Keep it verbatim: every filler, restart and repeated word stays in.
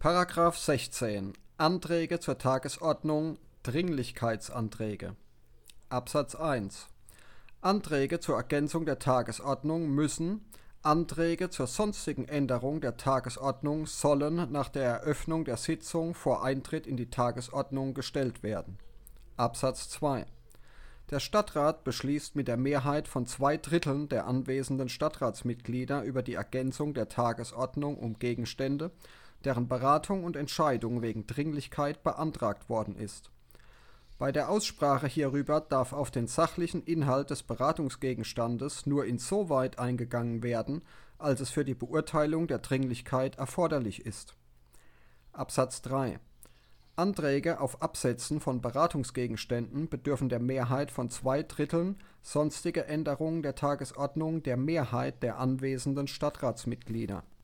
Paragraph sechzehn. Anträge zur Tagesordnung, Dringlichkeitsanträge. Absatz eins. Anträge zur Ergänzung der Tagesordnung müssen, Anträge zur sonstigen Änderung der Tagesordnung sollen nach der Eröffnung der Sitzung vor Eintritt in die Tagesordnung gestellt werden. Absatz zwei. Der Stadtrat beschließt mit der Mehrheit von zwei Dritteln der anwesenden Stadtratsmitglieder über die Ergänzung der Tagesordnung um Gegenstände, deren Beratung und Entscheidung wegen Dringlichkeit beantragt worden ist. Bei der Aussprache hierüber darf auf den sachlichen Inhalt des Beratungsgegenstandes nur insoweit eingegangen werden, als es für die Beurteilung der Dringlichkeit erforderlich ist. Absatz drei. Anträge auf Absetzen von Beratungsgegenständen bedürfen der Mehrheit von zwei Dritteln, sonstige Änderungen der Tagesordnung der Mehrheit der anwesenden Stadtratsmitglieder.